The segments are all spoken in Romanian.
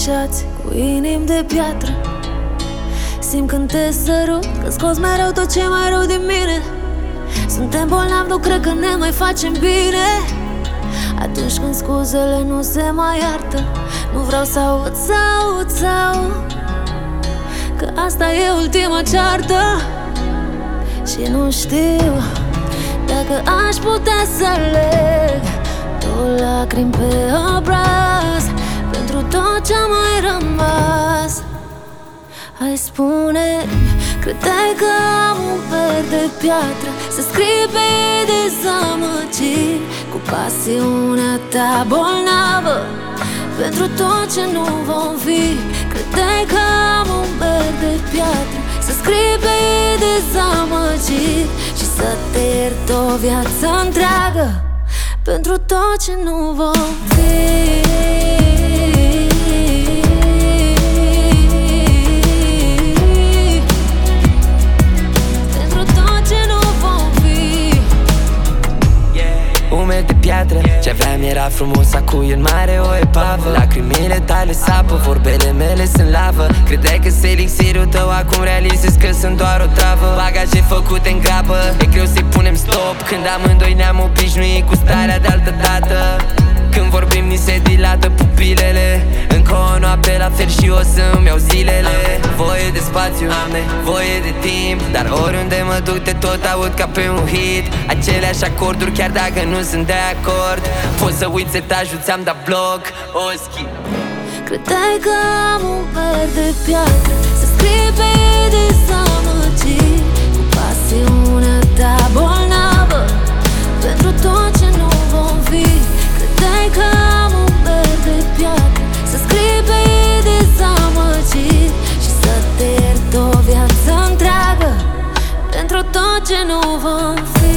înfățișați cu inimi de piatră. Simt când te sărut, că scoți mereu tot ce mai rău din mine. Suntem bolnavi, nu cred că ne mai facem bine. Atunci când scuzele nu se mai iartă, nu vreau să aud, că asta e ultima ceartă. Și nu știu dacă aș putea să aleg două lacrimi pe obraz pentru tot ce-a mai rămas. Hai, spune, credeai că am un per de piatră să scrii pe ei dezamăgiri cu pasiunea ta bolnavă pentru tot ce nu vom fi. Credeai că am un per de piatră să scrii pe ei dezamăgiri și să te iert o viață întreagă pentru tot ce nu vom fi. De piatră, ce aveam era frumos, acum e în mare o epavă. Lacrimile tale sapă, vorbele mele sunt lavă. Credeai că sunt elixirul tău, acum realizezi că sunt doar o travă. Bagaje făcute în grabă, e greu să-i punem stop când amândoi ne-am obișnuit cu starea de altă dată. Când vorbim ni se dilată pupilele, încă o noapte la fel și o să-mi iau zilele. Voie de spațiu, am nevoie de timp, dar oriunde mă duc te tot aud ca pe un hit. Aceleași acorduri chiar dacă nu sunt de acord. Poți să uiți etajul, ți-am dat bloc, o schimb. Credeai că am un per de piatră să scrii pe ei dezamăgiri cu pasiunea ta bolnavă pentru tot ce nu vom fi. Credeai că am un per de piatră să scrii pe ei dezamăgiri și să te iert o viață întreagă pentru tot ce nu vom fi.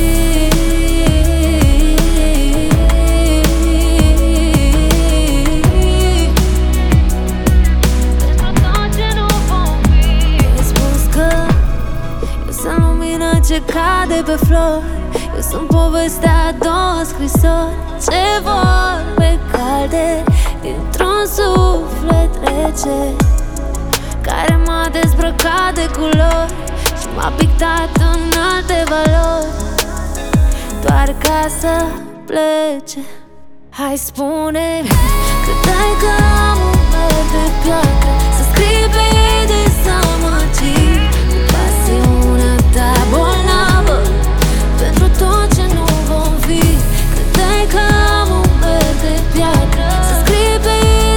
Ce cade pe flori, eu sunt povestea a două scrisori. Ce vorbe calde dintr-un suflet rece care m-a dezbrăcat de culori și m-a pictat în alte valori doar ca să plece. Hai, spune-mi, credeai că am un per de piatră să scrii pe ei dezamăgiri cu pasiunea ta bolnavă pentru tot ce nu vom fi. Credeai că am un per de piatră să scrii pe ei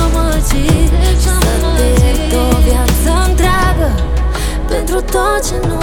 dezamăgiri și să te iert o viață întreagă pentru tot ce nu